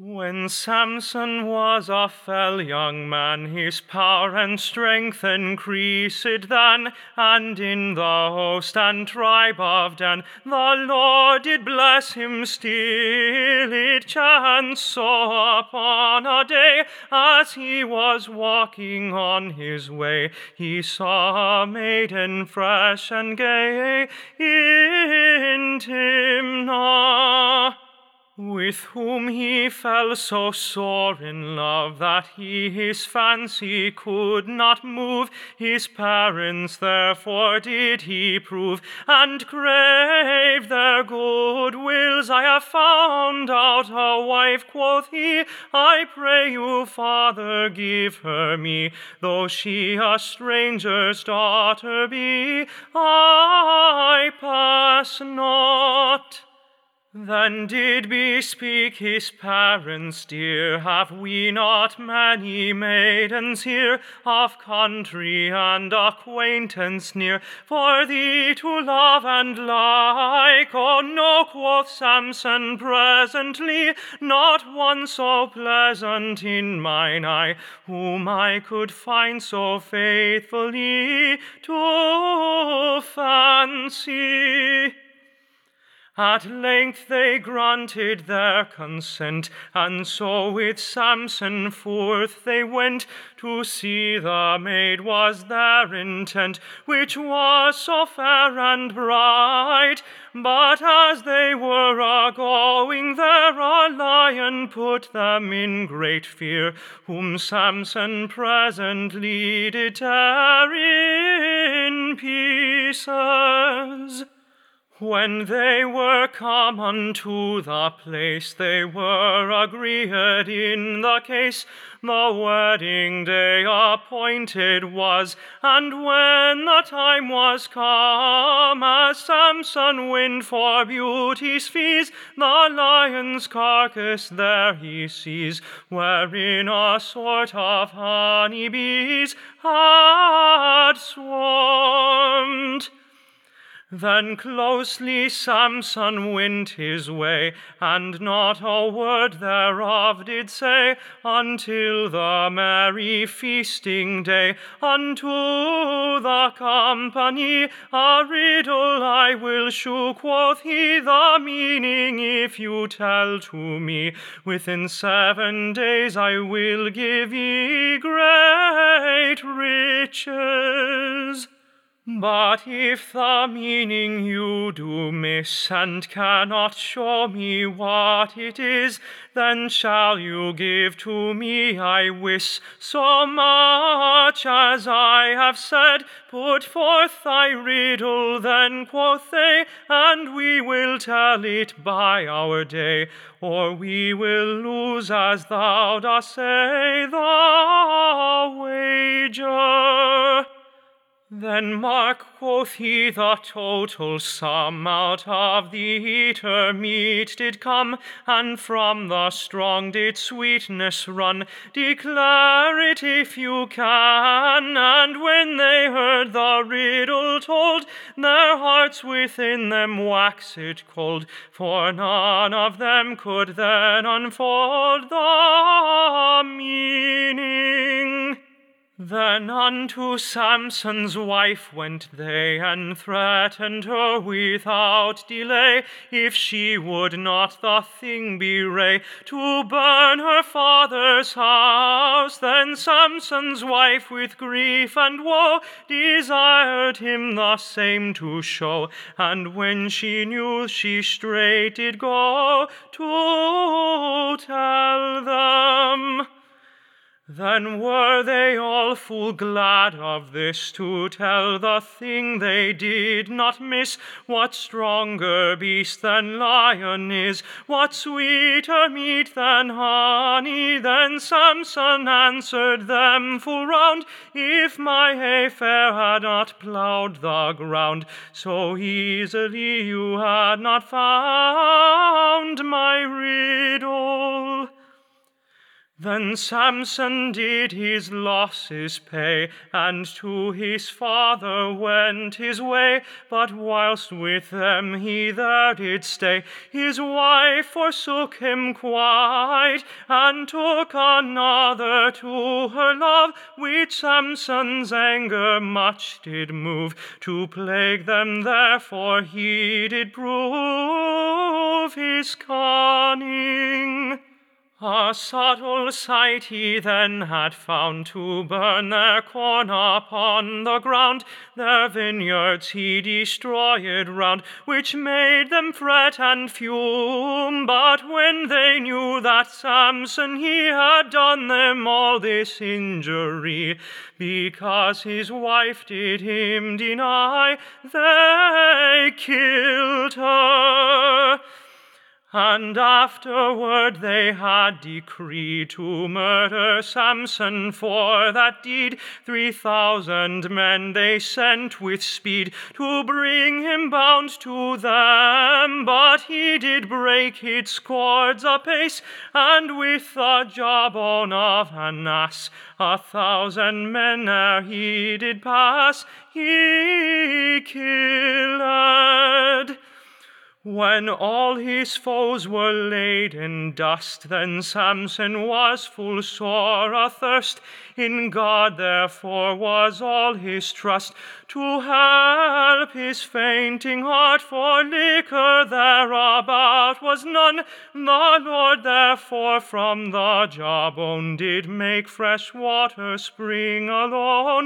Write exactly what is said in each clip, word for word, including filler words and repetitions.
When Samson was a fell young man, his power and strength increased then, and in the host and tribe of Dan, the Lord did bless him still. It chanced so upon a day, as he was walking on his way, he saw a maiden fresh and gay in Timnah, with whom he fell so sore in love that he his fancy could not move. His parents therefore did he prove, and crave their good wills. I have found out a wife, quoth he, I pray you, Father, give her me, though she a stranger's daughter be, I pass not. Then did bespeak his parents dear, have we not many maidens here, of country and acquaintance near, for thee to love and like? Oh no, quoth Samson presently, not one so pleasant in mine eye, whom I could find so faithfully to fancy. At length they granted their consent, and so with Samson forth they went, to see the maid was their intent, which was so fair and bright. But as they were a-going there, a lion put them in great fear, whom Samson presently did tear in pieces. When they were come unto the place, they were agreed in the case. The wedding day appointed was, and when the time was come, as Samson went for beauty's fees, the lion's carcass there he sees, wherein a sort of honey bees had swarmed. Then closely Samson went his way, and not a word thereof did say, until the merry feasting day. Unto the company a riddle I will shew, quoth he, the meaning if you tell to me, within seven days I will give ye great riches. But if the meaning you do miss, and cannot show me what it is, then shall you give to me, I wis, so much as I have said. Put forth thy riddle then, quoth they, and we will tell it by our day, or we will lose, as thou dost say, the wager. Then mark, quoth he, the total sum out of the eater meat did come, and from the strong did sweetness run. Declare it if you can. And when they heard the riddle told, their hearts within them waxed cold, for none of them could then unfold the meaning. Then unto Samson's wife went they, and threatened her without delay, if she would not the thing bewray, to burn her father's house. Then Samson's wife with grief and woe desired him the same to show, and when she knew, she straight did go to tell them. Then were they all full glad of this, to tell the thing they did not miss. What stronger beast than lion is? What sweeter meat than honey? Then Samson answered them full round, if my hayfare had not ploughed the ground so easily, you had not found my riddle. Then Samson did his losses pay, and to his father went his way. But whilst with them he there did stay, his wife forsook him quite, and took another to her love, which Samson's anger much did move. To plague them therefore he did prove his cunning. A subtle site he then had found, to burn their corn upon the ground. Their vineyards he destroyed round, which made them fret and fume. But when they knew that Samson he had done them all this injury, because his wife did him deny, they killed her. And afterward they had decreed to murder Samson for that deed. Three thousand men they sent with speed to bring him bound to them. But he did break his cords apace, and with the jawbone of an ass a thousand men ere he did pass, he killed. When all his foes were laid in dust, then Samson was full sore athirst. In God therefore was all his trust, to help his fainting heart, for liquor thereabout was none. The Lord therefore from the jawbone did make fresh water spring alone,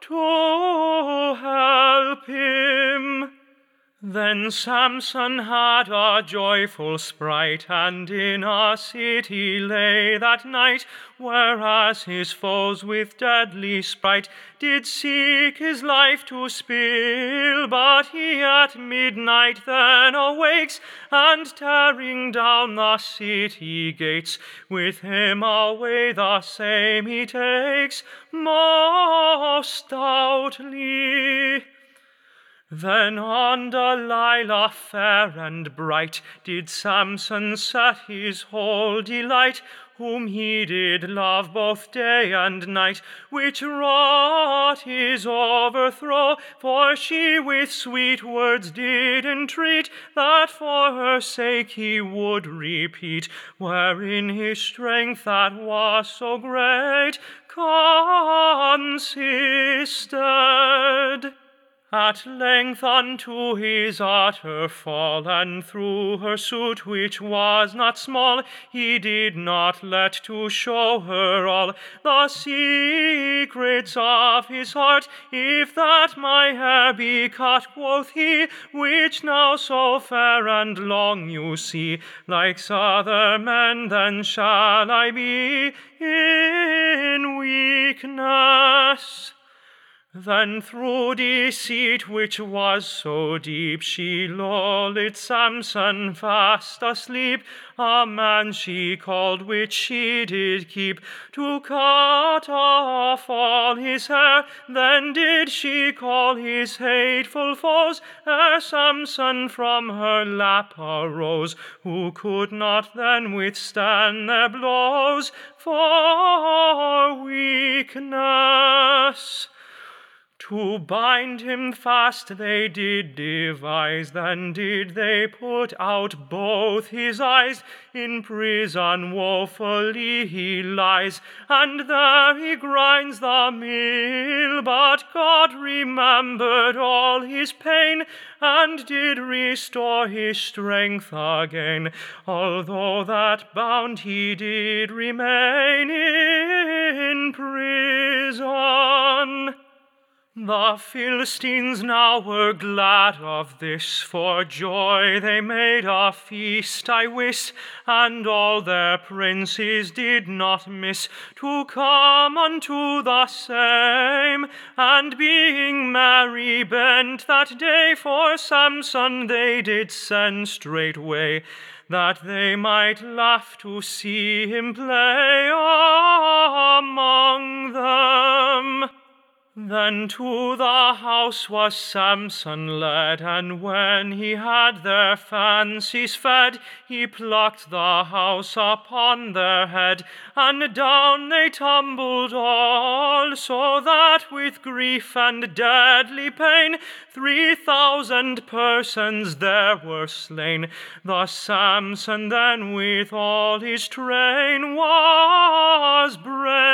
to help him. Then Samson had a joyful sprite, and in a city lay that night, whereas his foes with deadly spite did seek his life to spill. But he at midnight then awakes, and tearing down the city gates, with him away the same he takes most stoutly. Then on Delilah fair and bright did Samson set his whole delight, whom he did love both day and night, which wrought his overthrow. For she with sweet words did entreat, that for her sake he would repeat, wherein his strength that was so great consisted. At length unto his utter fall, and through her suit, which was not small, he did not let to show her all the secrets of his heart. If that my hair be cut, quoth he, which now so fair and long you see, like other men, then shall I be in weakness. Then through deceit, which was so deep, she lulled Samson fast asleep. A man she called, which she did keep, to cut off all his hair. Then did she call his hateful foes, ere Samson from her lap arose, who could not then withstand their blows for weakness. To bind him fast they did devise, then did they put out both his eyes. In prison woefully he lies, and there he grinds the mill. But God remembered all his pain, and did restore his strength again, although that bound he did remain in prison. The Philistines now were glad of this, for joy they made a feast, I wis, and all their princes did not miss to come unto the same. And being merry bent that day, for Samson they did send straightway, that they might laugh to see him play among them. Then to the house was Samson led, and when he had their fancies fed, he plucked the house upon their head, and down they tumbled all, so that with grief and deadly pain three thousand persons there were slain. Thus Samson then with all his train was brave.